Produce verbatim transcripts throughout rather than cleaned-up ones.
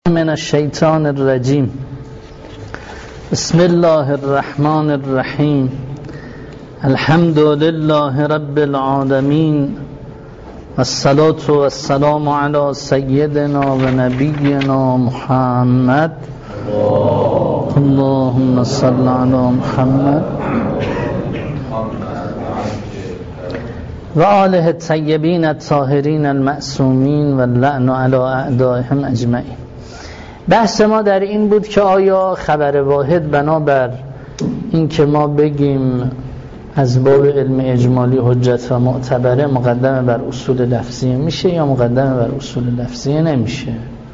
من الشیطان الرجیم. بسم الله الرحمن الرحیم. الحمد لله رب العالمین والصلاة والسلام علی سیدنا و نبینا محمد. اللهم صل علی محمد و آله الطیبین الطاهرین المعصومین و اللعن علی اعدائهم اجمعین. بحث ما در این بود که آیا خبر واحد بنابر این که ما بگیم از باب علم اجمالی حجت و معتبره مقدمه بر اصول لفظی میشه یا مقدمه بر اصول لفظی نمیشه؟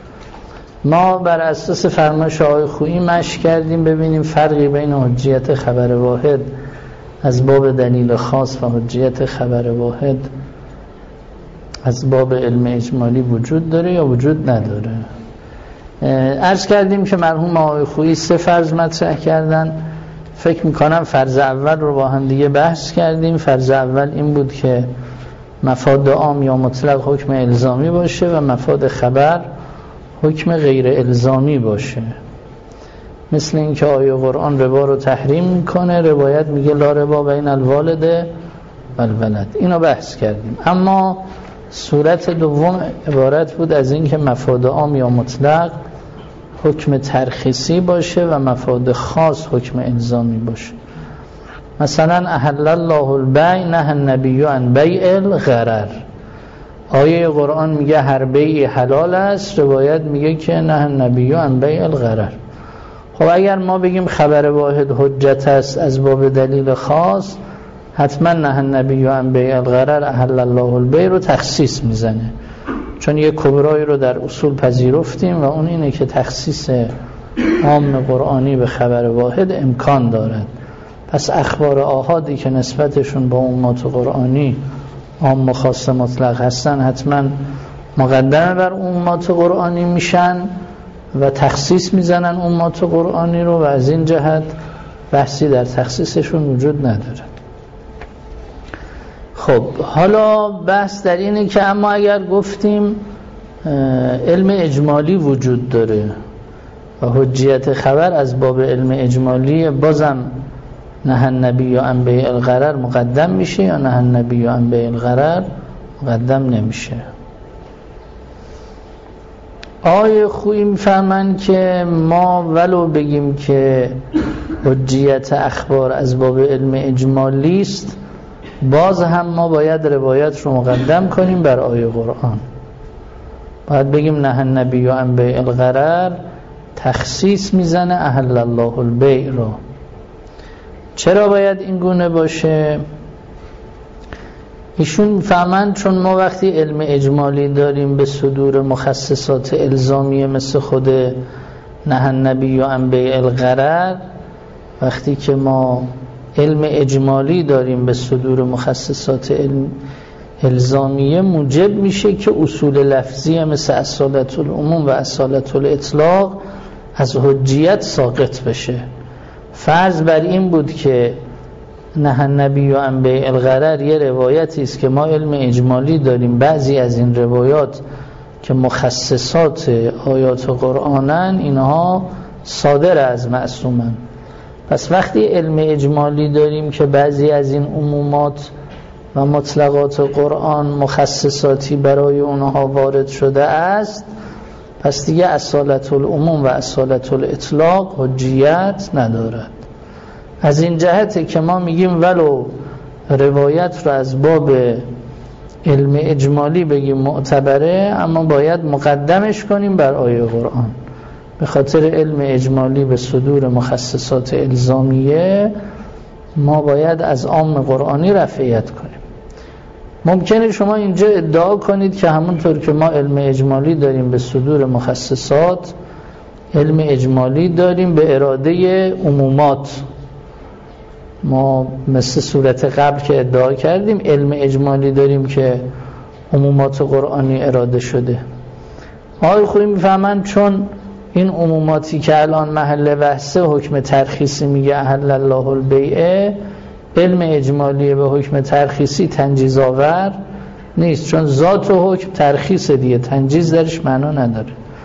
ما بر اساس فرمایش آقای خویی مشق کردیم ببینیم فرقی بین حجیت خبر واحد از باب دلیل خاص و حجیت خبر واحد از باب علم اجمالی وجود داره یا وجود نداره. عرض کردیم که مرحوم آقای خویی سه فرض مطرح کردن. فکر میکنم فرض اول رو با هم دیگه بحث کردیم. فرض اول این بود که مفاد عام یا مطلق حکم الزامی باشه و مفاد خبر حکم غیر الزامی باشه. مثل این که آیه قرآن ربا رو تحریم میکنه، روایت میگه لا ربا بین الوالد و الولد. اینو بحث کردیم. اما صورت دوم عبارت بود از این که مفاد عام یا مطلق حکم ترخیصی باشه و مفاد خاص حکم الزامی باشه. مثلا احل الله البیع نهی النبی عن بیع الغرر. آیه قرآن میگه هر بیع حلال است، روایت میگه که نهی النبی عن بیع الغرر. خب اگر ما بگیم خبر واحد حجت است از باب دلیل خاص، حتما نهی النبی عن بیع الغرر احل الله البیع رو تخصیص میزنه، چون یک کبرایی رو در اصول پذیرفتیم و اون اینه که تخصیص عام قرآنی به خبر واحد امکان دارد. پس اخبار آحادی که نسبتشون با امات قرآنی عام و خاص مطلق هستن حتما مقدمه بر امات قرآنی میشن و تخصیص میزنن امات قرآنی رو و از این جهت بحثی در تخصیصشون وجود نداره. خب حالا بحث در اینه که اما اگر گفتیم علم اجمالی وجود داره و حجیت خبر از باب علم اجمالی، بازم نهی النبی عن بیع الغرر مقدم میشه یا نهی النبی عن بیع الغرر مقدم نمیشه؟ آیه خویی میفهمن که ما ولو بگیم که حجیت اخبار از باب علم اجمالی است، باز هم ما باید روایت رو مقدم کنیم بر آیه قرآن. باید بگیم نهی النبی عن بیع الغرر تخصیص میزنه احل الله البیع رو. چرا باید این گونه باشه؟ ایشون میفهمند چون ما وقتی علم اجمالی داریم به صدور مخصصات الزامیه مثل خود نهی النبی عن بیع الغرر، وقتی که ما علم اجمالی داریم به صدور مخصصات علم الزامیه، موجب میشه که اصول لفظی مثل اصالت العموم و اصالت الاطلاق از حجیت ساقط بشه. فرض بر این بود که نهی النبی عن بیع الغرر یه روایتی است که ما علم اجمالی داریم، بعضی از این روایات که مخصصات آیات قرآنن اینها صادر از معصومن. پس وقتی علم اجمالی داریم که بعضی از این عمومات و مطلقات قرآن مخصصاتی برای اونها وارد شده است، پس دیگه اصالت العموم و اصالت الاطلاق حجیت ندارد. از این جهته که ما میگیم ولو روایت رو از باب علم اجمالی بگیم معتبره، اما باید مقدمش کنیم بر آیه قرآن. به خاطر علم اجمالی به صدور مخصصات الزامیه ما باید از عام قرآنی رفعیت کنیم. ممکنه شما اینجا ادعا کنید که همونطور که ما علم اجمالی داریم به صدور مخصصات، علم اجمالی داریم به اراده عمومات. ما مثل صورت قبل که ادعا کردیم علم اجمالی داریم که عمومات قرآنی اراده شده. آقای خویی میفهمند چون این عموماتی که الان محل بحثه حکم ترخیصی میگه احل الله البیع، علم اجمالی به حکم ترخیصی تنجیز آور نیست، چون ذات و حکم ترخیص دیگه، تنجیز درش معنا نداره.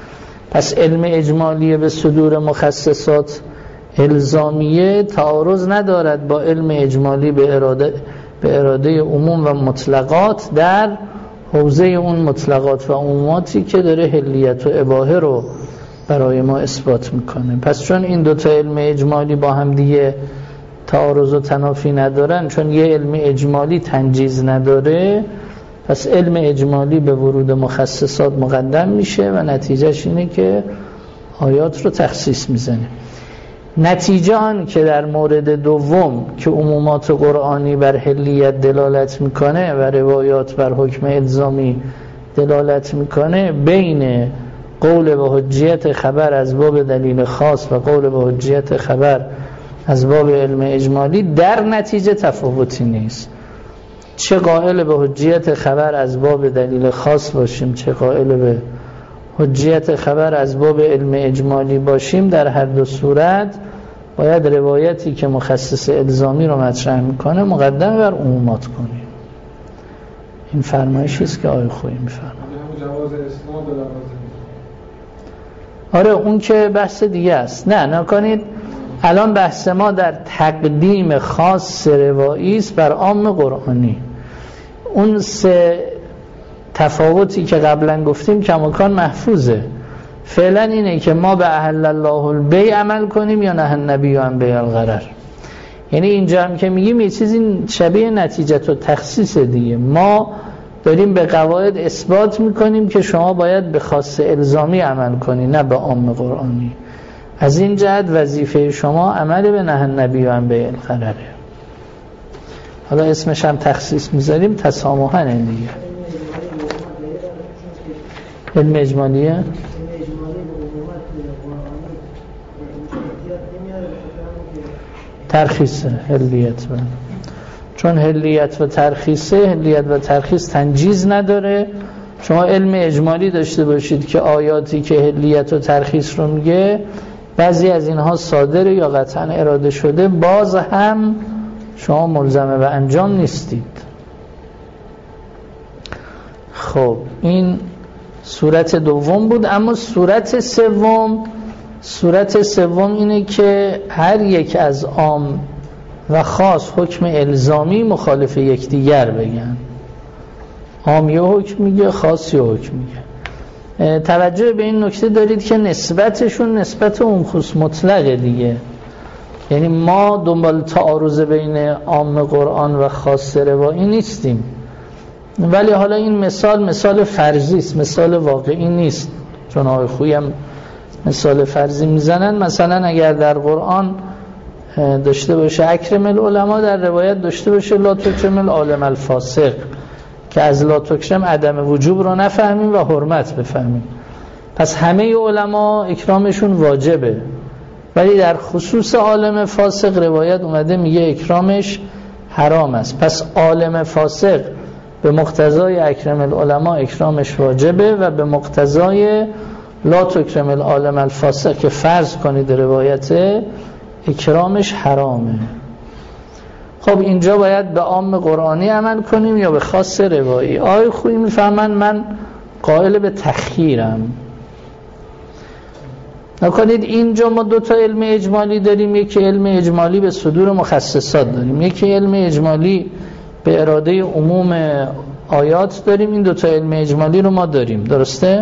پس علم اجمالی به صدور مخصصات الزامیه تعارض ندارد با علم اجمالی به اراده به اراده عموم و مطلقات در حوزه اون مطلقات و عموماتی که داره حلیت و اباحه رو برای ما اثبات میکنه. پس چون این دوتا علم اجمالی با هم دیگه تعارض و تنافی ندارن، چون یه علم اجمالی تنجیز نداره، پس علم اجمالی به ورود مخصصات مقدم میشه و نتیجهش اینه که آیات رو تخصیص میزنه. نتیجه آن که در مورد دوم که عمومات قرآنی بر حلیت دلالت میکنه و روایات بر حکم الزامی دلالت میکنه، بین قول به حجیت خبر از باب دلیل خاص و قول به حجیت خبر از باب علم اجمالی در نتیجه تفاوتی نیست. چه قائل به حجیت خبر از باب دلیل خاص باشیم، چه قائل به حجیت خبر از باب علم اجمالی باشیم، در هر دو صورت باید روایتی که مخصص الزامی رو مطرح میکنه مقدم بر عمومات کنیم. این فرمایشی است که آقای خویی میفرمایند. آره اون که بحث دیگه است. نه نکنید الان بحث ما در تقدیم خاص روایی است بر عام قرآنی. اون سه تفاوتی که قبلا گفتیم کماکان محفوظه. فعلا اینه که ما به احل الله البیع عمل کنیم یا نهی النبی عن بیع الغرر. یعنی اینجا هم که میگیم یه چیزی شبیه نتیجه و تخصیص دیگه. ما داریم به قواعد اثبات میکنیم که شما باید به خاص الزامی عمل کنی، نه به عام قرآنی. از این جهت وظیفه شما عمل به نهی النبی عن بیع الغرر. حالا اسمش هم تخصیص میذاریم تسامحاً دیگه. علم اجمالیه؟ ترخیصه حلیت بله. چون حلیت و ترخیصه، حلیت و ترخیص تنجیز نداره. شما علم اجمالی داشته باشید که آیاتی که حلیت و ترخیص رو میگه بعضی از اینها صادره یا قطعا اراده شده، باز هم شما ملزمه و انجام نیستید. خب این صورت دوم بود. اما صورت سوم صورت سوم اینه که هر یک از عام و خاص حکم الزامی مخالف یکدیگر بگن. عام یه حکم میگه، خاص یه حکم میگه. توجه به این نکته دارید که نسبتشون نسبت اون خصوص مطلقه دیگه. یعنی ما دنبال تعارض بین عام قرآن و خاص روایی نیستیم، ولی حالا این مثال مثال فرضی است، مثال واقعی نیست. چون آقای خویی هم مثال فرضی میزنن. مثلا اگر در قرآن داشته باشه اکرم العلماء، در روایت داشته باشه لا تکرم العالم الفاسق، که از لا تکرم عدم وجوب رو نفهمیم و حرمت بفهمیم. پس همه علما اکرامشون واجبه، ولی در خصوص عالم فاسق روایت اومده میگه اکرامش حرام است. پس عالم فاسق به مقتضای اکرم العلماء اکرامش واجبه و به مقتضای لا تکرم العالم الفاسق که فرض کنید روایت اکرامش حرامه. خب اینجا باید به عام قرآنی عمل کنیم یا به خاص روایی؟ آقای خویی میفهمن من قائل به تخییرم. نکنید اینجا ما دو تا علم اجمالی داریم، یکی علم اجمالی به صدور مخصصات داریم، یکی علم اجمالی به اراده عموم آیات داریم. این دو تا علم اجمالی رو ما داریم، درسته؟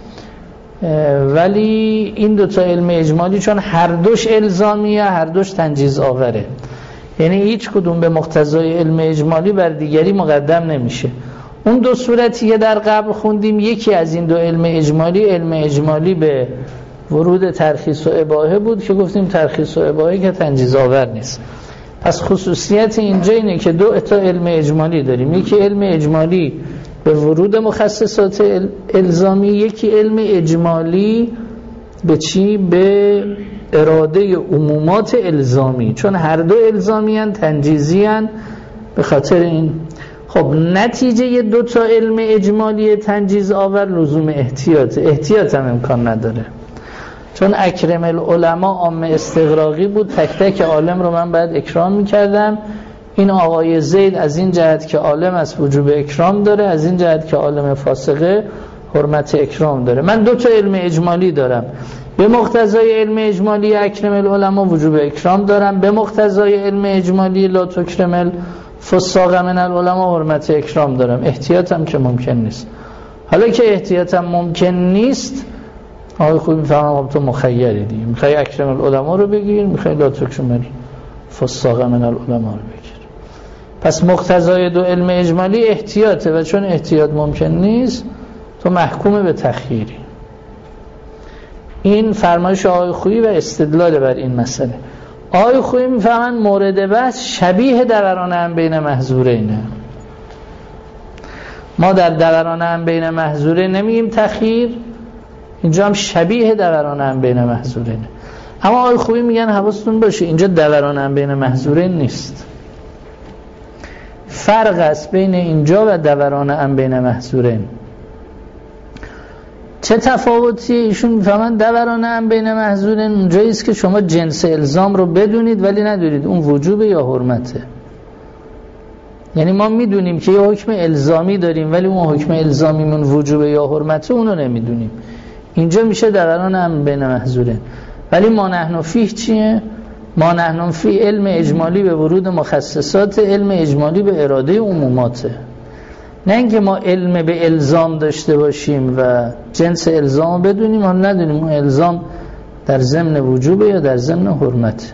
ولی این دو تا علم اجمالی چون هر دوش الزامیه، هر دوش تنجیز آوره، یعنی هیچ کدوم به مقتضای علم اجمالی بر دیگری مقدم نمیشه. اون دو صورتی که در قبل خوندیم، یکی از این دو علم اجمالی علم اجمالی به ورود ترخیص و اباحه بود که گفتیم ترخیص و اباحه که تنجیز آور نیست. پس خصوصیت اینجا اینه که دو تا علم اجمالی داریم، یکی علم اجمالی به ورود مخصصات الزامی، یکی علم اجمالی به چی؟ به اراده عمومات الزامی. چون هر دو الزامی هن، تنجیزی هن، به خاطر این. خب نتیجه دو تا علم اجمالی تنجیز آور لزوم احتیاط احتیاط هم امکان نداره. چون اکرم العلماء عام استغراقی بود، تک تک عالم رو من باید اکرام میکردم. این آقای زید از این جهت که عالم از وجوب اکرام داره، از این جهت که عالم فاسقه حرمت اکرام داره. من دو تا علم اجمالی دارم، به مقتضای علم اجمالی اکرم العلماء وجوب اکرام دارم، به مقتضای علم اجمالی لا تکرم الفساق من العلماء حرمت اکرام دارم. احتیاطم که ممکن نیست. حالا که احتیاطم ممکن نیست، آقای خوبی میفهمم تو مخیری دیگه، میخوای اکرم العلماء رو بگیر، میخوای لا تکرم الفساق من العلماء رو بگیر. پس مقتضای دو علم اجمالی احتیاطه و چون احتیاط ممکن نیست تو محکوم به تخییری. این فرمایش آقای خویی و استدلال بر این مسئله. آقای خویی میفهمن مورد بحث شبیه دوران هم بین محظورینه. ما در دوران هم بین محظورین نمیگیم تخییر، اینجا هم شبیه دوران هم بین محظورینه. اما آقای خویی میگن حواستون باشه اینجا دوران هم بین محظورین نیست، فرق است بین اینجا و دوران هم بین محظورین. چه تفاوتیه؟ ایشون میفهمن دوران هم بین محظورین اونجایی است که شما جنس الزام رو بدونید ولی ندونید اون وجوبه یا حرمته. یعنی ما میدونیم که یه حکم الزامی داریم ولی اون حکم الزامیمون وجوبه یا حرمته اونو نمیدونیم. اینجا میشه دوران هم بین محظورین. ولی ما نحن فیه چیه؟ ما نحن فیه علم اجمالی به ورود مخصصات، علم اجمالی به اراده عموماته. نه اینکه ما علم به الزام داشته باشیم و جنس الزام بدونیم هم ندونیم اون الزام در ضمن وجوبه یا در ضمن حرمت.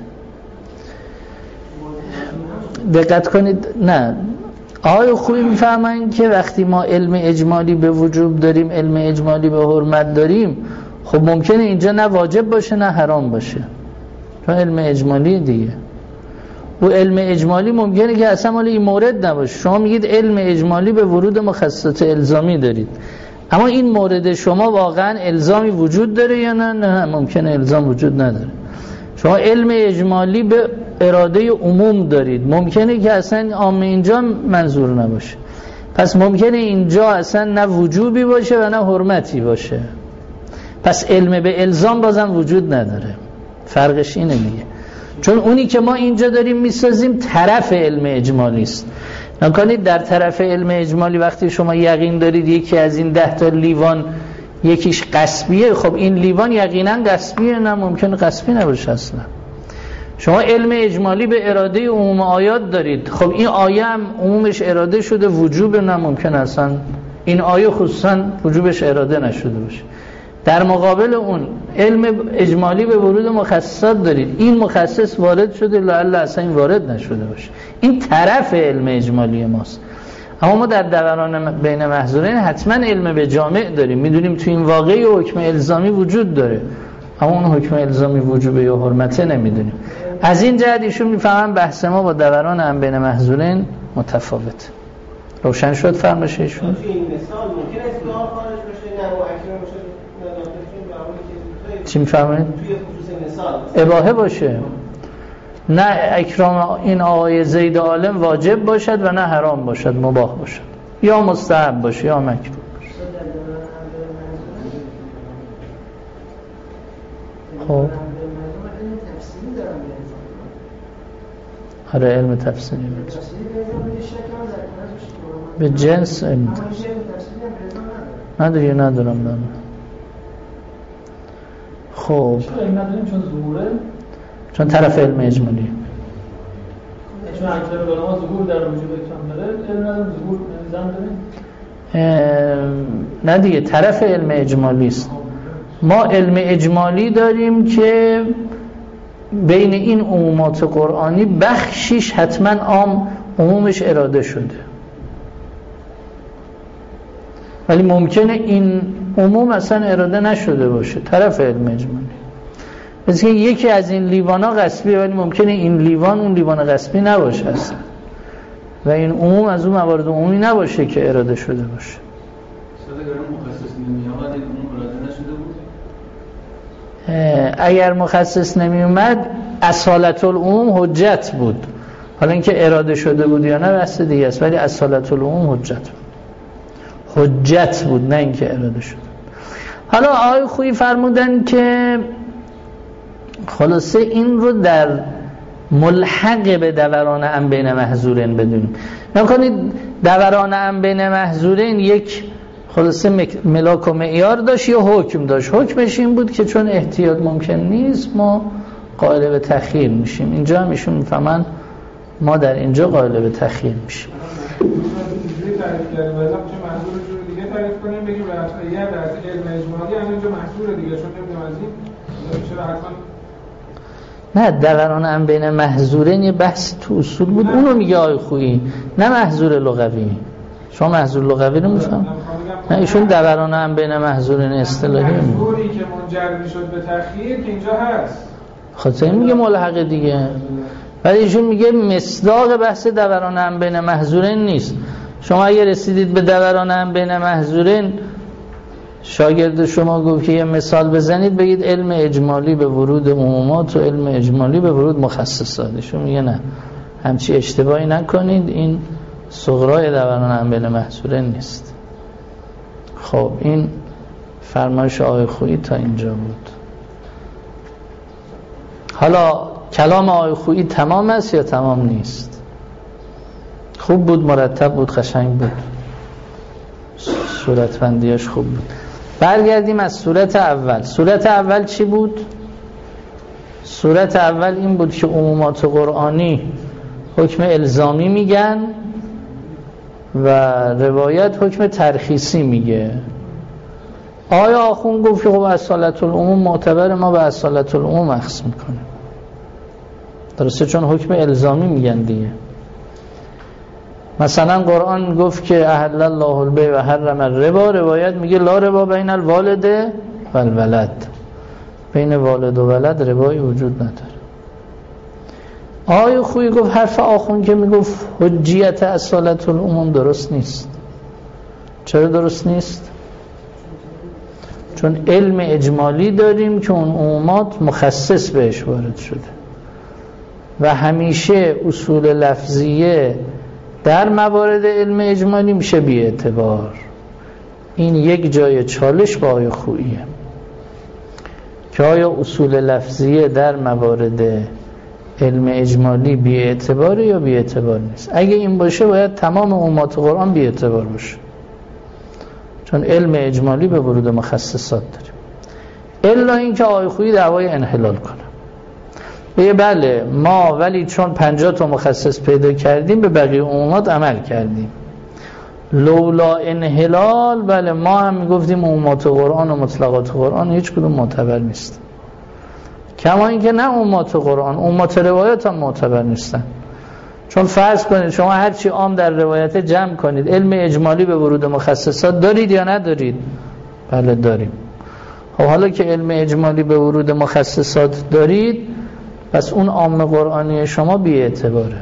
دقت کنید. نه، آقای خوبی میفهمن که وقتی ما علم اجمالی به وجوب داریم، علم اجمالی به حرمت داریم، خب ممکنه اینجا نه واجب باشه نه حرام باشه، چون علم اجمالی دیگه. و علم اجمالی ممکنه که اصلا مال این مورد نباشه. شما میگید علم اجمالی به ورود مخصصات الزامی دارید، اما این مورد شما واقعا الزامی وجود داره یا نه؟ نه، ممکنه الزام وجود نداره. شما علم اجمالی به اراده عموم دارید، ممکنه که اصلا عام اینجا منظور نباشه. پس ممکنه اینجا اصلا نه وجوبی باشه و نه حرمتی باشه. پس علم به الزام بازم وجود نداره. فرقش اینه دیگه. چون اونی که ما اینجا داریم میسازیم طرف علم اجمالی است. نکنید در طرف علم اجمالی وقتی شما یقین دارید یکی از این ده تا لیوان یکیش غصبیه، خب این لیوان یقینا غصبیه، نه ممکنه غصبی نباشه اصلا. شما علم اجمالی به اراده عموم آیات دارید، خب این آیه هم عمومش اراده شده وجوب، نه ممکنه اصلا این آیه خصوصا وجوبش اراده نشده باشه. در مقابل اون علم اجمالی به ورود مخصصات دارید، این مخصص وارد شده لعل اصلا این وارد نشده باشه. این طرف علم اجمالی ماست. اما ما در دوران بین محظورین حتما علم به جامع داریم، میدونیم تو این واقعی حکم الزامی وجود داره، اما اون حکم الزامی وجوبه یا حرمته نمیدونیم. از این جهت ایشون میفهمن بحث ما با دوران هم بین محظورین متفاوت. روشن شد فرمایش ایشون؟ تو این مثال ممکن است دعا خارج بشه، نه و اکرام باشه، چی میفهمید؟ توی خصوص مثال اباحه باشه، نه اکرام این آقای زید عالم واجب باشد و نه حرام باشد، مباح باشد، یا مستحب باشه یا مکروه باشه. خب آره علم تفسیری به جنس علم تفسیری نداری ندارم دارم. خب چون طرف علم اجمالی، چون اکثر علما ظهور در وجود اکرام داره، علم ندارم ظهور نظام داره. نه دیگه طرف علم اجمالی است. ما علم اجمالی داریم که بین این عمومات قرآنی بخشیش حتما عام، عمومش اراده شده، ولی ممکنه این عموم اصلا اراده نشده باشه، طرف علم اجمالی. مثل که یکی از این لیوانا غصبیه ولی ممکنه این لیوان اون لیوان غصبی نباشه اصلا و این عموم از اون موارد عمومی نباشه که اراده شده باشه. اگر مخصص نمی اومد اصالت العموم حجت بود، حالا اینکه اراده شده بود یا نه بحث دیگه است، ولی اصالت العموم حجت بود، حجت بود نه اینکه اراده شده. حالا آقای خویی فرمودن که خلاصه این رو در ملحق به دوران هم بین محظورین بدونیم. نکنید دوران هم بین محظورین یک خلاصه ملاک و معیار داشت یا حکم داشت. حکمش این بود که چون احتیاط ممکن نیست ما قائل به تأخیر میشیم. اینجا هم ایشون میفهمن ما در اینجا قائل به تأخیر میشیم. اینجوری تعریف کردیم ولی چه محصولش رو دیگه تعریف کنیم بگیم به اصلیت در علم اجمالی هم اینجا محصول دیگه چون نمیدونم از این چرا حتما نه دوران هم بین محظورین یه بحث تو اصول بود اونو میگه آقای خویی، نه محظور لغوی. شما محظور لغوی رو میفهم؟ نه ایشون دوران هم بین محظورین اصطلاحی محظوری که منجر میشد به تأخیر که اینجا هست خاطر این میگه ملحق دیگه، ولی ایشون میگه مصداق بحث دوران هم بین محظورین نیست. شما اگه رسیدید به دوران هم بین محظورین، شاگرد شما گفت که یه مثال بزنید بگید علم اجمالی به ورود عمومات و علم اجمالی به ورود مخصصات. ایشون میگه نه همچی اشتباهی نکنید، این صغرای دوران هم بین محظورین نیست. خب این فرمایش آقای خویی تا اینجا بود. حالا کلام آقای خویی تمام است یا تمام نیست؟ خوب بود، مرتب بود، قشنگ بود، صورتبندیاش خوب بود. برگردیم از صورت اول. صورت اول چی بود؟ صورت اول این بود که عمومات قرآنی حکم الزامی میگن و روایت حکم ترخیصی میگه. آیا آخون گفت که خب اصالت العموم معتبر، ما به اصالت العموم اخذ میکنیم. درسته، چون حکم الزامی میگن دیگه. مثلا قرآن گفت که احل الله البیع و حرم الربا، روایت میگه لا ربا بین الوالد و الولد، بین والد و ولد ربایی وجود نداره. آقای خویی گفت حرف آخون که میگفت حجیت اصالت العموم درست نیست. چرا درست نیست؟ چون علم اجمالی داریم که اون عمومات مخصص بهش وارد شده و همیشه اصول لفظیه در موارد علم اجمالی میشه بی اعتبار. این یک جای چالش با آقای خوییه که آیا اصول لفظیه در موارد علم اجمالی بی اعتباره یا بی اعتبار نیست؟ اگه این باشه باید تمام عمومات قرآن بی اعتبار باشه، چون علم اجمالی به ورود مخصصات داریم. الا اینکه آقای خویی دعوای انحلال کنه، بگه بله ما ولی چون پنجاه تا مخصص پیدا کردیم به بقیه عمومات عمل کردیم، لولا انحلال بله ما هم میگفتیم عمومات قرآن و مطلقات قرآن هیچ کدوم معتبر نیست. کما اینکه نه عمومات قرآن، عمومات روایات هم معتبر نیستن. چون فرض کنید شما هرچی عام در روایت جمع کنید، علم اجمالی به ورود مخصصات دارید یا ندارید؟ بله داریم. خب حالا که علم اجمالی به ورود مخصصات دارید، پس اون عام قرآنی شما بی اعتباره.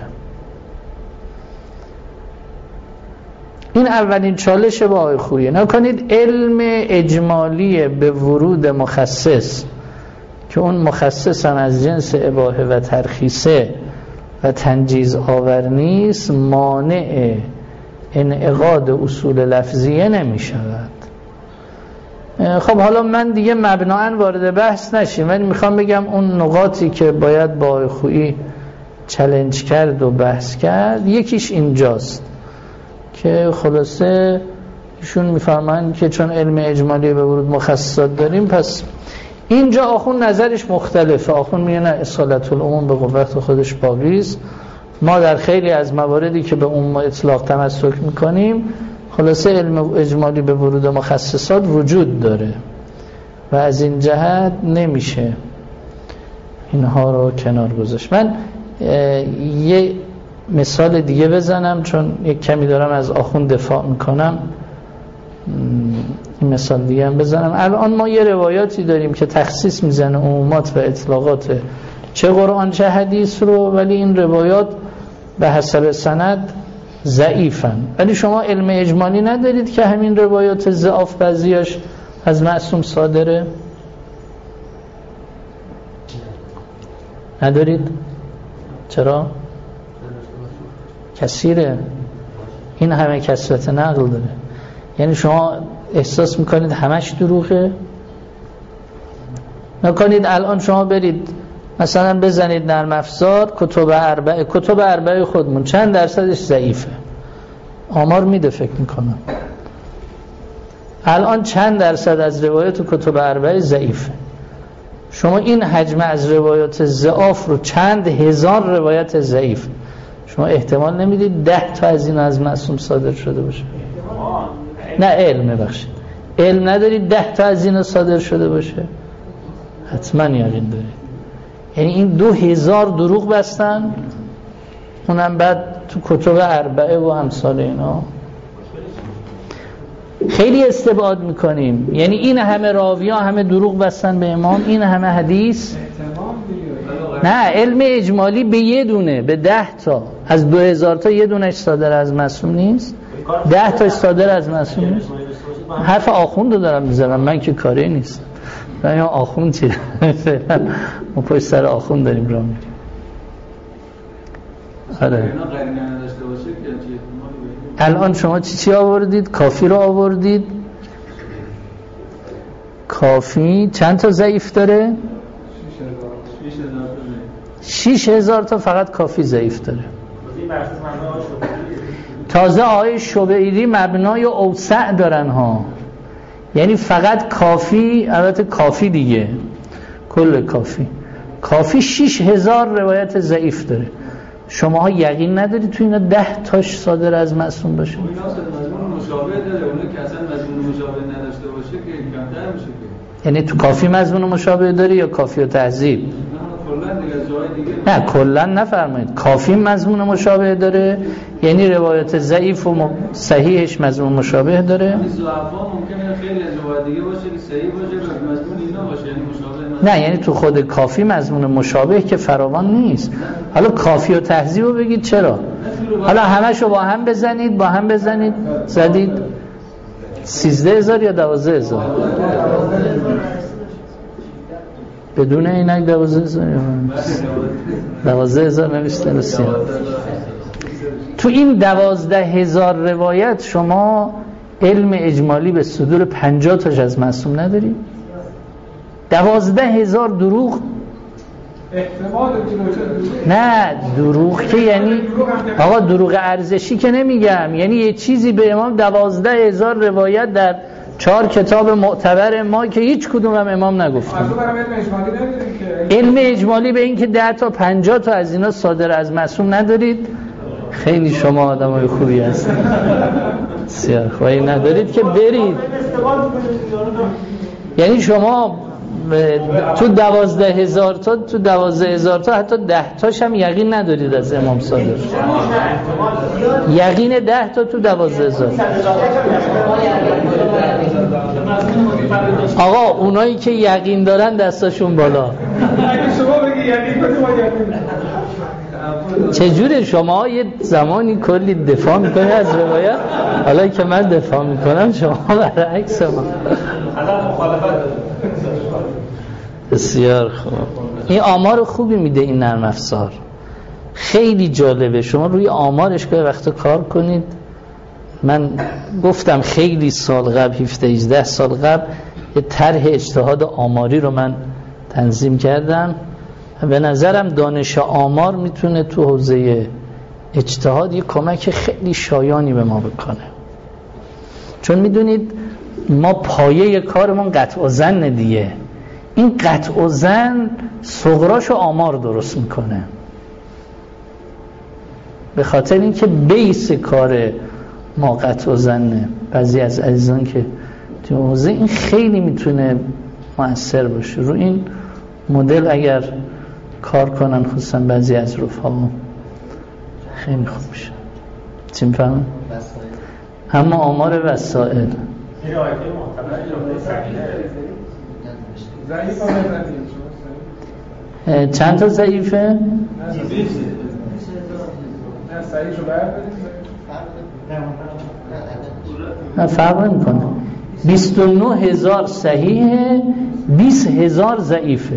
این اولین چالش با آقای خویی. نکنید علم اجمالی به ورود مخصص که اون مخصص هم از جنس اباحه و ترخیصه و تنجیز آور نیست، مانع انعقاد اصول لفظیه نمی شود. خب حالا من دیگه مبناً وارد بحث نشیم، ولی میخوام بگم اون نقاطی که باید با آقای خویی چالش کرد و بحث کرد، یکیش اینجاست که خلاصه ایشون میفرمایند که چون علم اجمالی به ورود مخصصات داریم، پس اینجا آخون نظرش مختلفه. آخون میگه نه اصالت العموم به قوت خودش باقی است، ما در خیلی از مواردی که به عموم اطلاق تمسک میکنیم خلاصه علم اجمالی به ورود مخصصات وجود داره و از این جهت نمیشه اینها رو کنار گذاشت. من یه مثال دیگه بزنم چون یک کمی دارم از آخون دفاع میکنم. این مثال دیگه هم بزنم. الان ما یه روایاتی داریم که تخصیص میزنه عمومات و اطلاقات چه قرآن چه حدیث رو، ولی این روایات به حسب سند ضعیفن. ولی شما علم اجمالی ندارید که همین روایات ضعاف بعضیاش از معصوم صادره؟ ندارید؟ چرا؟ کثیره. این همه کثرت نقل داره. یعنی شما احساس میکنید همش دروغه؟ نکنید الان شما برید مثلا بزنید نرم افزار کتب اربعه، کتب اربعه خودمون چند درصدش ضعیفه؟ آمار میده فکر میکنم الان چند درصد از روایات کتب اربعه ضعیفه. شما این حجم از روایات ضعاف رو چند هزار روایت ضعیف، شما احتمال نمیدید ده تا از این از معصوم صادر شده باشه؟ نه علم بخشید، علم ندارید ده تا از این صادر شده باشه؟ حتما یقین دارید. یعنی این دو هزار دروغ بستن، اونم بعد تو کتب اربعه و امثال اینا. خیلی استبعاد میکنیم. یعنی این همه راوی ها همه دروغ بستن به امام، این همه حدیث. نه، علم اجمالی به یه دونه، به ده تا از دو هزار تا یه دونش صادر از معصوم نیست، ده تا صادر از معصوم نیست. حرف آخوند رو دارم میزنم، من که کاری نیست. من آخوند چیه؟ ما پشت سر آخوند داریم راه میریم. آره. الان شما چی چی آوردید؟ کافی رو آوردید. کافی چند تا ضعیف داره؟ شش هزار تا فقط کافی ضعیف داره. تازه آقای شبیری مبنای اوسع دارن ها، یعنی فقط کافی، البته کافی دیگه کل کافی کافی شش هزار روایت ضعیف داره. شماها یقین ندارید تو اینا ده تاش صادر از معصوم باشه؟ اون اینا مضمون مشابه داره، اون که اصلا مضمون مشابه نداشته باشه که کمتر میشه. یعنی تو کافی مضمون مشابه داره یا کافی و تهذیب؟ نه کلا نفرمایید. کافی مضمون مشابه داره یعنی روایت ضعیف و م... صحیحش مضمون مشابه داره. این ضعفا ممکنه خیلی از روایت دیگه باشه که صحیح باشه و مضمون اینا باشه، یعنی مشابه نه. نه یعنی تو خود کافی مضمون مشابه که فراوان نیست. حالا کافی و تهذیب رو بگید چرا؟ حالا همشو با هم بزنید، با هم بزنید زدید سیزده هزار یا دوازده هزار؟ بدون اینک دوازده هزار دوازده هزار نوشته رسیم. تو این دوازده هزار روایت شما علم اجمالی به صدور پنجاه تاش از معصوم نداری؟ دوازده هزار دروغ. نه دروغ که یعنی آقا دروغ ارزشی که نمیگم، یعنی یه چیزی به امام دوازده هزار روایت در چهار کتاب معتبر ما که هیچ کدوم هم امام نگفتن. علم اجمالی به این که ده تا پنجاه تا از اینا صادر از معصوم ندارید. خیلی شما آدمای خوبی هستید. سیاه خواهی ندارید که برید. یعنی شما تو دوازده هزار تا تو دوازده هزار تا حتی ده تاش هم یقین ندارید از امام صادر. یقین ده تا تو دوازده هزار. آقا اونایی که یقین دارن دستاشون بالا. اگه شما بگی یقین کنی ما یقین. چجوره شما یه زمانی کلی دفاع میکنی از روایت، حالا که من دفاع میکنم شما برعکس ما. بسیار خوب. این آمار خوبی میده این نرم افزار، خیلی جالبه. شما روی آمارش که وقتا کار کنید. من گفتم خیلی سال قبل، هفده هجده سال قبل، یه طرح اجتهاد آماری رو من تنظیم کردم. به نظرم دانش آمار میتونه تو حوزه اجتهاد یه کمک خیلی شایانی به ما بکنه. چون میدونید ما پایه کارمون قطع و ظن دیگه. این قطع و ظن صغراش و آمار درست میکنه، به خاطر اینکه بیس کار ما قطع و ظنه. بعضی از عزیزان که تو حوزه این خیلی میتونه مؤثر باشه. رو این مدل اگر کار کنن خصوصا بعضی از رفقا خیلی خوب میشه. چی میفهمن؟ اما آمار وسائل این آیه معتبر یا چند تا ضعیفه؟ نه صحیحشو بردارید. نه فرق نمی‌کنه. بیست و نه هزار صحیحه، بیست هزار ضعیفه.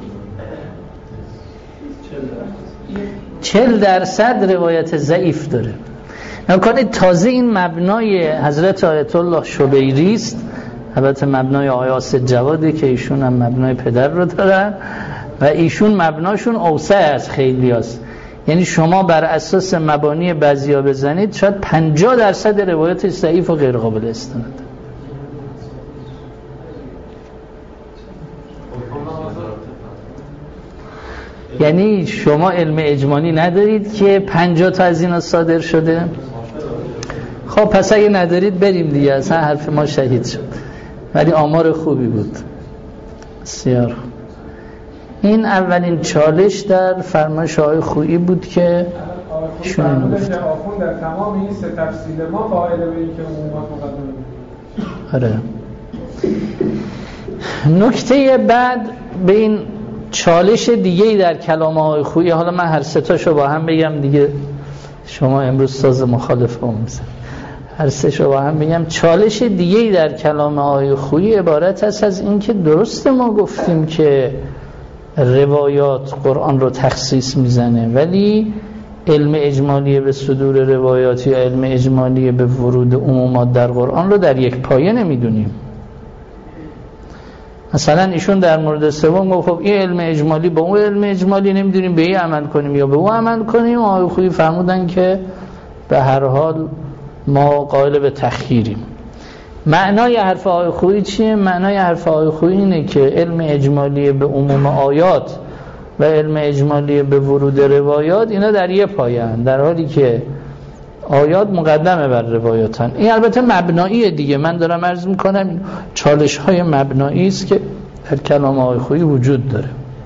چهل درصد روایت ضعیف داره. نکنه تازه این مبنای حضرت آیت الله شبیری است. البته مبنای آقای آصد جواده که ایشون هم مبنای پدر رو دارن و ایشون مبناشون اوسع از خیلی هست. یعنی شما بر اساس مبانی بعضیا بزنید شاید پنجاه درصد روایت ضعیف و غیر قابل استناد. یعنی شما علم اجمالی ندارید که پنجاه تا از اینا صادر شده؟ خب پس اگه ندارید بریم دیگه، اصلا حرف ما شهید شد. ولی آمار خوبی بود. بسیار این اولین چالش در فرمایش آقای خویی بود که ایشون اینو گفت. آخوند در تمام این سه تفصیل ما قائل به این که عمومات مقدمه. آره. نکته بعد به این چالش دیگه‌ای در کلام آقای خویی، حالا من هر سه تاشو با هم بگم دیگه، شما امروز ساز مخالف هم میزن، هر سه شو با هم بگم. چالش دیگه‌ای در کلام آقای خویی عبارت است از این که درست ما گفتیم که روایات قرآن رو تخصیص میزنه، ولی علم اجمالی به صدور روایات یا علم اجمالی به ورود عمومات در قرآن رو در یک پایه نمیدونیم. مثلا ایشون در مورد سوم گفت خب این علم اجمالی با اون علم اجمالی نمیدونیم به این عمل کنیم یا به اون عمل کنیم. آقای خویی فرمودن که به هر حال ما قائل به تخییریم. معنای حرف آقای خویی چیه؟ معنای حرف آقای خویی اینه که علم اجمالی به عموم آیات و علم اجمالی به ورود روایات اینا در یه پایه هستند، در حالی که آیات مقدمه بر روایاتن. این البته مبناییه دیگه، من دارم عرض میکنم چالش های مبنایی است که در کلام آقای خویی وجود داره.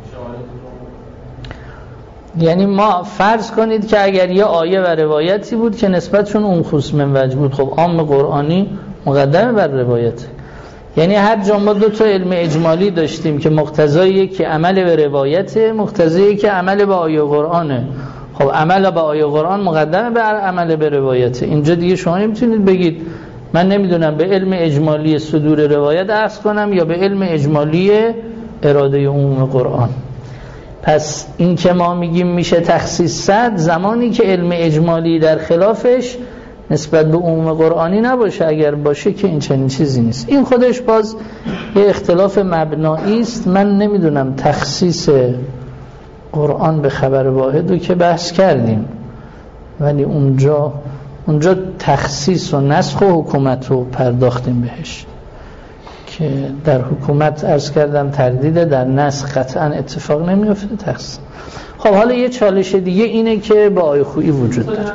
یعنی ما فرض کنید که اگر یه آیه و روایتی بود که نسبتشون اون خصوص من وجه بود، خب عام قرآنی مقدمه بر روایت. یعنی هر جا ما دو تا علم اجمالی داشتیم که مقتضایی که عمل به روایته، مقتضایی که عمل به آیه قرآنه. خب عمل به آیه قرآن مقدمه بر عمل به روایته. اینجا دیگه شما نمیتونید بگید من نمیدونم به علم اجمالی صدور روایت عرض کنم یا به علم اجمالی اراده عموم قرآن. پس این که ما میگیم میشه تخصیص صد زمانی که علم اجمالی در خلافش نسبت به عموم قرآنی نباشه. اگر باشه که این چنین چیزی نیست. این خودش باز یه اختلاف مبنایی است. من نمیدونم تخصیص قرآن به خبر واحد رو که بحث کردیم، ولی اونجا اونجا تخصیص و نسخ و حکومت رو پرداختیم بهش که در حکومت عرض کردم تردیده، در نسخ قطعا اتفاق نمیافته تخصیص. خب حالا یه چالش دیگه اینه که با آقای خویی وجود داره.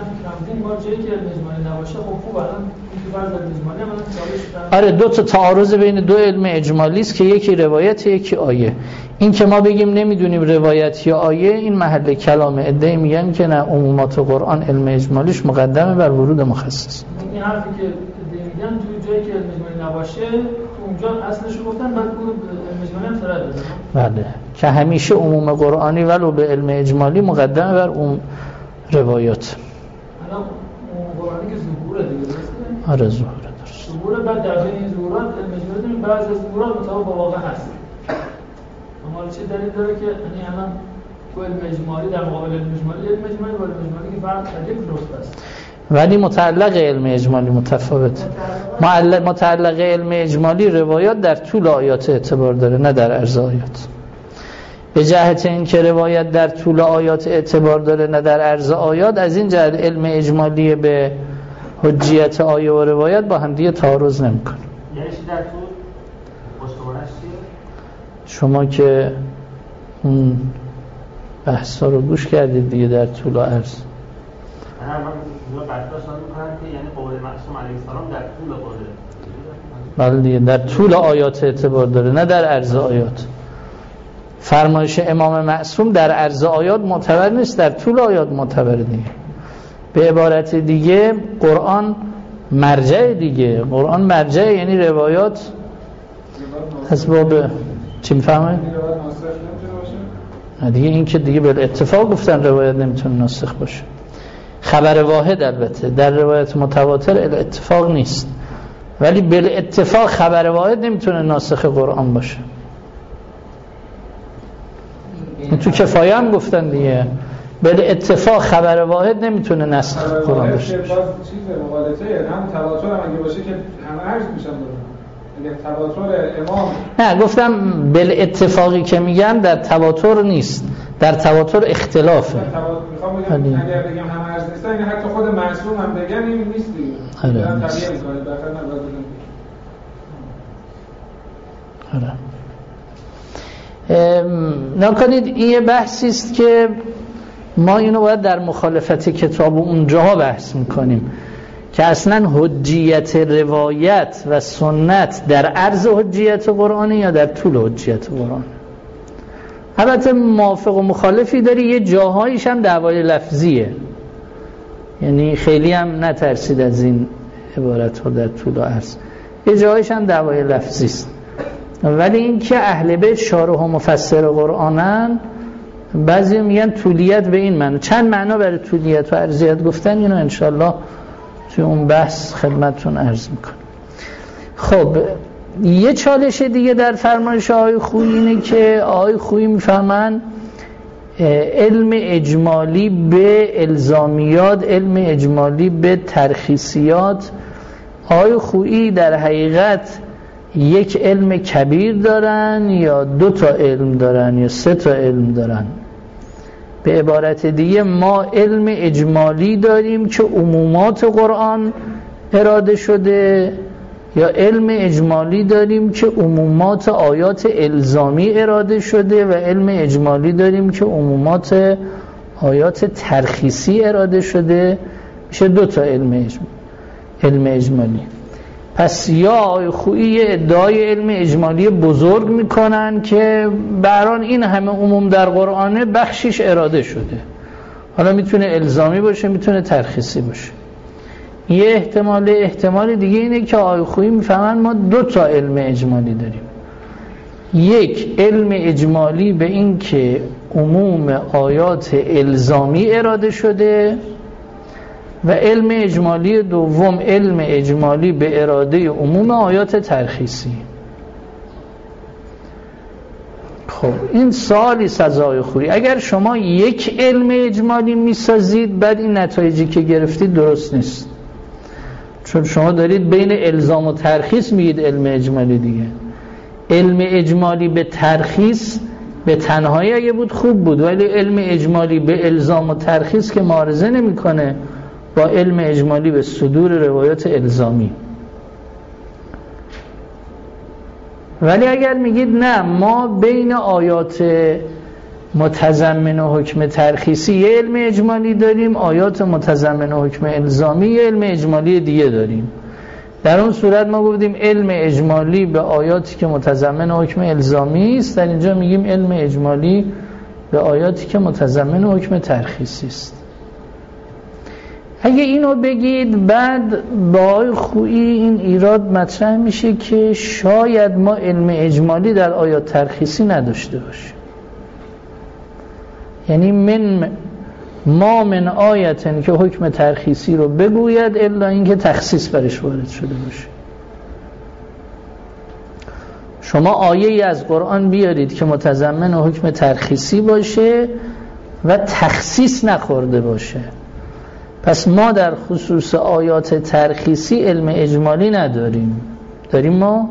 آره دو تا تعارض بین دو علم اجمالی است که یکی روایت یکی آیه. این که ما بگیم نمیدونیم روایت یا آیه، این محل کلام ادعی میگن که نه عمومات قرآن علم اجمالیش مقدمه بر ورود مخصص. این حرفی که ادعی میگن توی جایی که علم اجمالی نباشه اونجا اصلش رو گفتن، بعد اون علم اجمالی هم سرعت دادن. بله که همیشه عموم قرآنی ولو به علم اجمالی مقدمه بر اون روایات. الان عموم قرآنی که ظهوره دیگه درسته؟ آره ظهوره درست. ظهوره بعد در بین این ظهورات علم اجمالی بعضی از ظهورات مطابق با واقع هست. اما چه دلیل داره که یعنی الان تو علم اجمالی در مقابل علم اجمالی علم اجمالی و علم اجمالی که فرق یک رتبه است، ولی متعلق علم اجمالی متفاوت. متعلق علم اجمالی روایات در طول آیات اعتبار داره نه در عرض آیات. به جهت این که روایت در طول آیات اعتبار داره نه در عرض آیات، از این جهت علم اجمالی به حجیت آیه و روایت با هم دیگه تعارض نمیکنه. یعنی در طول مستمرش چیه؟ شما که اون بحثا رو گوش کردید دیگه در طول و عرض. من من برداشت می‌کنم که یعنی قول معصوم علیه السلام در طول قول. بله دیگه در طول آیات اعتبار داره نه در عرض آیات. فرمایش امام معصوم در عرض آیات معتبر نیست، در طول آیات معتبر دیگه. به عبارت دیگه قرآن مرجع دیگه. قرآن مرجع یعنی روایات از باب چی میفهمه؟ دیگه این که دیگه به اتفاق گفتن روایت نمیتونه ناسخ باشه. خبر واحد البته در روایت متواتر اتفاق نیست، ولی به اتفاق خبر واحد نمیتونه ناسخ قرآن باشه. این تو کفایه هم گفتن دیگه، به اتفاق خبر واحد نمیتونه نسخ قرآن باشه. باز چیز مغالطه هم تواتر هم اگه باشه که همه عرض میشن دارن. اگه تواتر امام نه گفتم به اتفاقی که میگم در تواتر نیست، در تواتر اختلافه. میخوام بگم اگر بگم همه عرض نیستن یعنی حتی خود معصوم هم بگن این نیست دیگه. آره دارن نیست. طبیعه میکنه بخاطر نباید آره. نکنید این یه بحثی است که ما اینو باید در مخالفت کتاب اونجاها بحث میکنیم که اصلا حجیت روایت و سنت در عرض حجیت قرآنی یا در طول حجیت قرآن. البته موافق و مخالفی داری، یه جاهایش هم دعوای لفظیه، یعنی خیلی هم نترسید از این عبارت ها در طول و عرض، یه جاهایش هم دعوای لفظی است. ولی این که اهل بیت شارح و مفسر قرآنن، بعضی میگن طولیت به این معنی، چند معنا برای طولیت و عرضیت گفتن، اینو انشالله توی اون بحث خدمتتون عرض میکنم. خب یه چالش دیگه در فرمایش آقای خویی اینه که آقای خویی میفهمن علم اجمالی به الزامیات، علم اجمالی به ترخیصیات. آقای خویی در حقیقت یک علم کبیر دارن یا دو تا علم دارن یا سه تا علم دارن؟ به عبارت دیگه ما علم اجمالی داریم که عمومات قرآن اراده شده، یا علم اجمالی داریم که عمومات آیات الزامی اراده شده، و علم اجمالی داریم که عمومات آیات ترخیصی اراده شده. میشه دو تا علم اجمالی. علم اجمالی. پس یا آقای خویی ادعای علم اجمالی بزرگ میکنن که بران این همه عموم در قرآنه بخشیش اراده شده، حالا میتونه الزامی باشه میتونه ترخیصی باشه. یه احتمال احتمال دیگه اینه که آقای خویی میفهمن ما دو تا علم اجمالی داریم، یک علم اجمالی به این که عموم آیات الزامی اراده شده، و علم اجمالی دوم علم اجمالی به اراده عموم آیات ترخیصی. خب این سوالی سزای خوری. اگر شما یک علم اجمالی میسازید بعد این نتایجی که گرفتید درست نیست، چون شما دارید بین الزام و ترخیص میگید علم اجمالی دیگه. علم اجمالی به ترخیص به تنهایی اگه بود خوب بود، ولی علم اجمالی به الزام و ترخیص که معارضه نمیکنه با علم اجمالی به صدور روایات الزامی. ولی اگر میگید نه ما بین آیات متضمن و حکم ترخیصی یه علم اجمالی داریم، آیات متضمن و حکم الزامی یه علم اجمالی دیگه داریم، در اون صورت ما گفتیم علم اجمالی به آیاتی که متضمن و حکم الزامی است، در اینجا میگیم علم اجمالی به آیاتی که متضمن و حکم ترخیصی است. اگه اینو بگید بعد با خویی این ایراد مطرح میشه که شاید ما علم اجمالی در آیات ترخیصی نداشته باشیم. یعنی من ما من آیتن که حکم ترخیصی رو بگوید الا اینکه تخصیص برش وارد شده باشه. شما آیه ای از قرآن بیارید که متضمن و حکم ترخیصی باشه و تخصیص نخورده باشه، پس ما در خصوص آیات ترخیصی علم اجمالی نداریم. داریم ما؟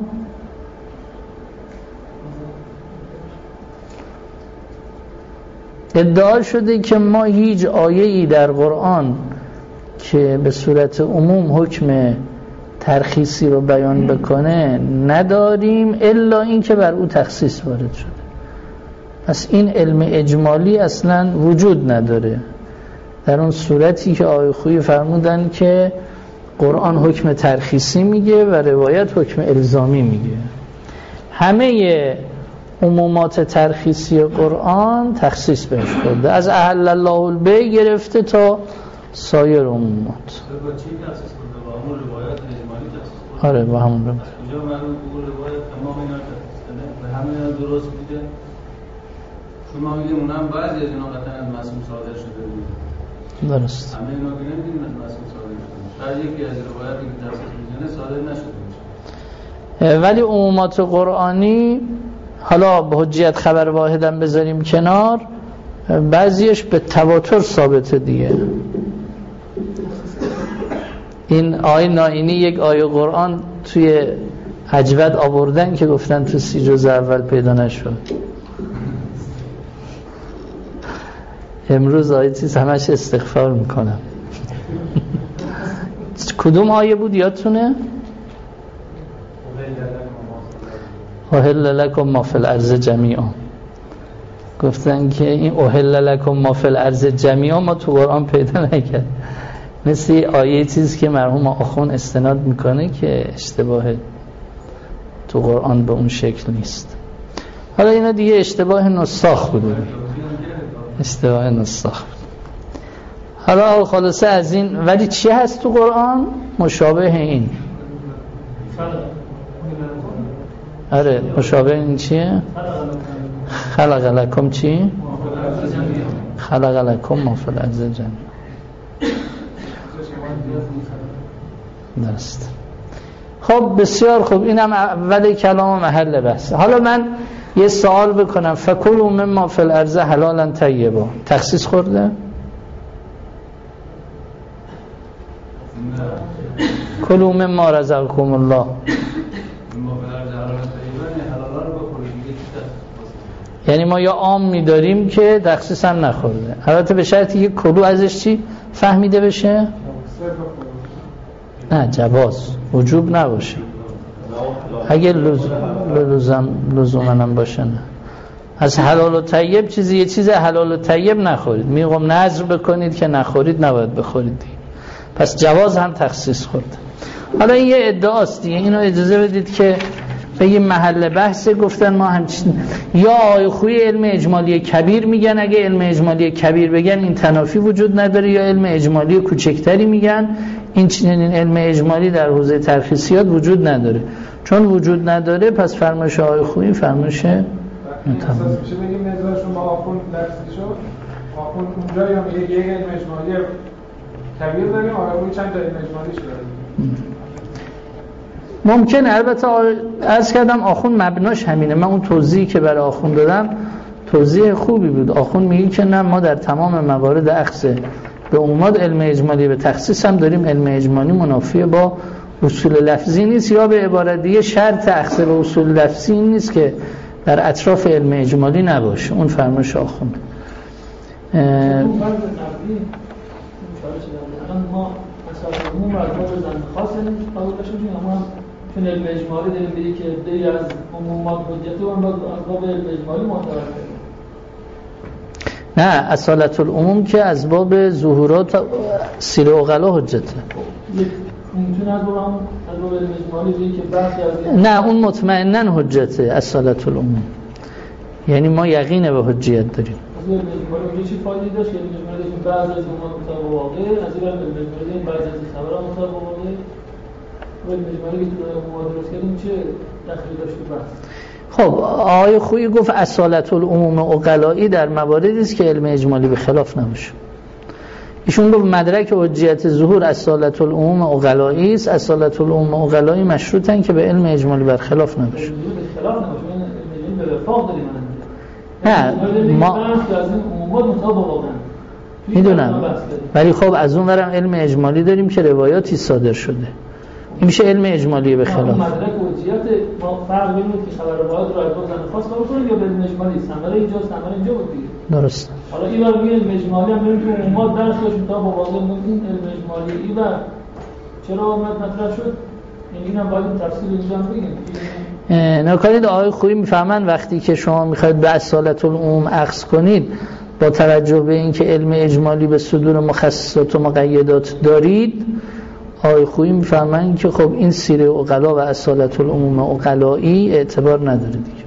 ادعا شده که ما هیچ آیه‌ای در قرآن که به صورت عموم حکم ترخیصی رو بیان بکنه نداریم الا این که بر او تخصیص وارد شده. پس این علم اجمالی اصلا وجود نداره در اون صورتی که آقای خویی فرمودن که قرآن حکم ترخیصی میگه و روایت حکم الزامی میگه. همه عمومات ترخیصی قرآن تخصیص بهش خورده، از احل الله البیع گرفته تا سایر عمومات. با چی تخصیص خورده؟ با همون روایت اجمالی تخصیص خورده؟ آره با همون روایت. کجا معلوم اون روایت تمام اینا تخصیص کنه و همه اینا درست بوده؟ شما میگیم اونم بعضی از اینا قطعا از معصوم صادر شده بود. درست. همه اینا که نمیدیم از معصوم صادر شده. شاید یکی از روایتی که تخصیص میزنه صادر نشده باشه. ولی عمومات قرآنی حالا به حجیت خبر واحدم بذاریم کنار، بعضیش به تواتر ثابته دیگه. این آیه نائینی یک آیه قرآن توی هجوت آوردن که گفتن تو سی جز اول پیدا نشد. امروز آیه چیز همش استغفار میکنم. کدوم آیه بود یادتونه؟ احل لکم ما فی الارض جمیعا. گفتن که این اوهل لکم ما فی الارض جمیعا ما تو قرآن پیدا نکرد. مثل آیه چیزی که مرحوم آخوند استناد میکنه که اشتباه تو قرآن به اون شکل نیست. حالا اینا دیگه اشتباه نساخ بوده، اشتباه نساخ بود. حالا خلاصه از این، ولی چی هست تو قرآن مشابه این؟ آره مشابه این چیه؟ خلق لکم چی؟ خلق لکم ما فی الارض جمیعا. درست. خب بسیار خوب، اینم اول کلام محل بحث. حالا من یه سوال بکنم، فکلوا مما فی الارض حلالا طیبا تخصیص خورده؟ کلوا مما رزقکم الله. یعنی ما یا عام می‌داریم که تخصیص هم نخورده، البته به شرطی که کلو ازش چی فهمیده بشه؟ نه جواز، وجوب نباشه. اگه لزوم لزوما هم باشه نه. از حلال و طیب چیزی، یه چیز حلال و طیب نخورید. میگم نذر بکنید که نخورید، نباید بخورید دیگه. پس جواز هم تخصیص خورده. حالا این یه ادعاست دیگه، اینو اجازه بدید که بگیم محل بحثه. گفتن ما همچین یا آیه خوی علم اجمالی کبیر میگن، اگه علم اجمالی کبیر بگن این تنافی وجود نداره، یا علم اجمالی کوچکتری میگن این چنین علم اجمالی در حوزه ترخیصیات وجود نداره. چون وجود نداره پس فرمایش آیه خوی فرمایش متفاوت میشه. بگیم نظرشون با آخوند درستی شد، آخوند اونجا یا میگه یک علم اجمالی کبیر داریم، آیه خوی چند تا علم اجمالی شده. ممکن البته عرض کردم آخوند مبناش همینه. من اون توضیحی که برای آخوند دادم توضیح خوبی بود. آخوند میگه که نه، ما در تمام موارد اخذ به عمومات علم اجمالی به تخصیص هم داریم. علم اجمالی منافی با اصول لفظی نیست، یا به عبارت دیگه شرط اخذ به اصول لفظی این نیست که در اطراف علم اجمالی نباشه. اون فرمایش آخوند. اون رو از باب زن خاص قبول بشیم، اما چون علم اجمالی داریم بگی که دی از عمومات حجته و از باب علم اجمالی معتبر. نه، اصالت العموم که از باب ظهورات سیر عقلا حجته. میتونه از باب از باب علم اجمالی بگی که بحثی از نه، اون مطمئناً حجته اصالت العموم، یعنی ما یقین به حجیت داریم. از علم اجمالی چی فایده داشت؟ علم اجمالی که بعضی از عمومات مطابق واقع، از علم اجمالی بعضی از خبرها مطابق واقع، علم اجمالی که تو عمومات درست کردیم چه دخلی داشت تو بحث؟ خب آقای خویی گفت اصالت العموم عقلایی در مواردی است که علم اجمالی به خلاف نباشه. ایشون گفت مدرک حجیت ظهور اصالت العموم عقلایی است. اصالت العموم عقلایی مشروطن که به علم اجمالی برخلاف نباشه. به خلاف نباشه، علم به وفاق داریم. نه ما میدونم، ولی خب از اون ورم علم اجمالی داریم که روایاتی صادر شده، این میشه علم اجمالی به خلاف. مدرک حجیت ما فرق بینه که خبر روایات رو از باب زن خاص قبول کنیم یا به علم اجمالی. ثمره اینجا ثمره اینجا بود دیگه. درست. حالا این ور میگه علم اجمالی هم بریم تو عمومات درس داشتیم تا با واقع این علم اجمالی این ور چرا اومد مطرح شد؟ اینم باید تفصیل اینجا هم بگیم. نکنید آقای خویی میفهمن وقتی که شما میخواید به اصالت العموم اخذ کنید با توجه به اینکه علم اجمالی به صدور مخصصات و مقیدات دارید، آقای خویی میفهمن که خب این سیره عقلا و اصالت العموم عقلایی اعتبار نداره دیگه،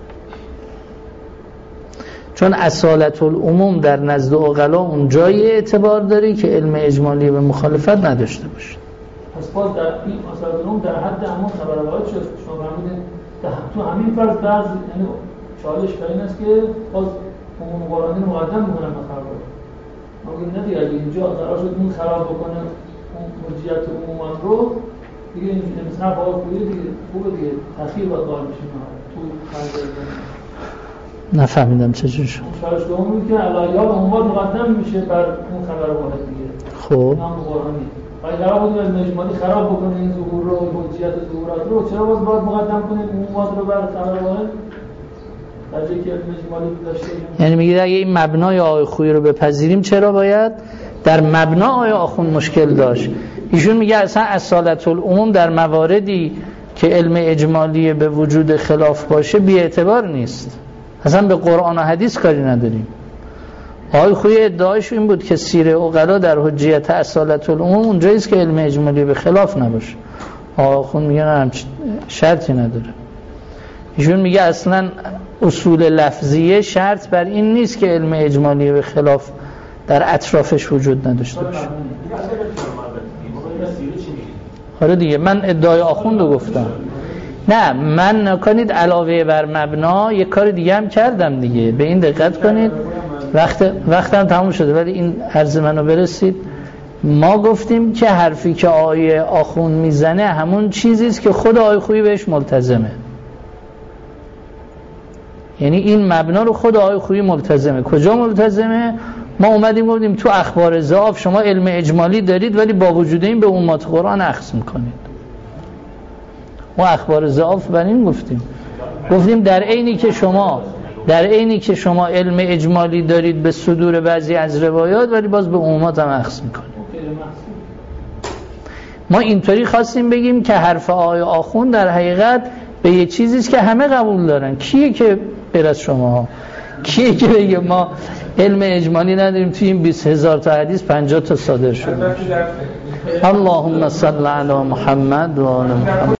چون اصالت العموم در نزد عقلا اون جایی اعتبار داره که علم اجمالی به مخالفت نداشته باشه. پس باز در این اصالت العموم در حد همون خبر روایت شد. شما فرمودید تو همین فرض بعض یعنی چالش بر این است که باز عموم قرآنی مقدم میکنن به خبر روایت. ما گفتیم نه دیگه اینجا قرار شد این خراب بکنه اون حجیت عموم رو دیگه این مثلا باید خوبه دیگه خوبه دیگه تأخیر باید قائل بشیم تو خرج نفهمیدم چجور شد. چالش دوم که علایات عمومات مقدم میشه بر اون خبر روایت دیگه. خب نام قرآنی اگه قرار بود علم اجمالی خراب بکنه این ظهور رو، حجیت ظهورات رو، چرا باز باید مقدم کنیم عمومات رو بر خبر واحد؟ در جایی که علم اجمالی داشته. یعنی میگید اگه این مبنای آقای خویی رو بپذیریم چرا باید در مبنا آقای آخوند مشکل داشت؟ ایشون میگه اصلا اصالت العموم در مواردی که علم اجمالی به وجود خلاف باشه بی اعتبار نیست. اصلا به قرآن و حدیث کاری نداریم. آقای خویی ادعایش این بود که سیر عقلا در حجیت اصالت العموم اونجاییست که علم اجمالی به خلاف نباشه. آقای خون میگه نه شرطی نداره. ایشون میگه اصلا اصول لفظیه شرط بر این نیست که علم اجمالی به خلاف در اطرافش وجود نداشته باشه. آره دیگه من ادعای آخوند رو گفتم. نه من نکنید علاوه بر مبنا یک کار دیگه هم کردم دیگه، به این دقت کنید. وقت وقتم تموم شده ولی این عرض منو برسید. ما گفتیم که حرفی که آیه آخوند میزنه همون چیزیست که خود آیه خویی بهش ملتزمه. یعنی این مبنا رو خود آیه خویی ملتزمه. کجا ملتزمه؟ ما اومدیم گفتیم تو اخبار ضعاف شما علم اجمالی دارید ولی با وجود این به امت قرآن اخذ میکنید. ما اخبار ضعاف بر این گفتیم. گفتیم در عینی که شما در عینی که شما علم اجمالی دارید به صدور بعضی از روایات ولی باز به عمومات هم اخذ میکنید. ما اینطوری خواستیم بگیم که حرف آیه آخوند در حقیقت به یه چیزیست که همه قبول دارن. کیه که غیر از شما؟ کیه که بگه ما علم اجمالی نداریم توی این بیست هزار تا حدیث پنجاه تا صادر شده؟ اللهم صل علی محمد و آل محمد.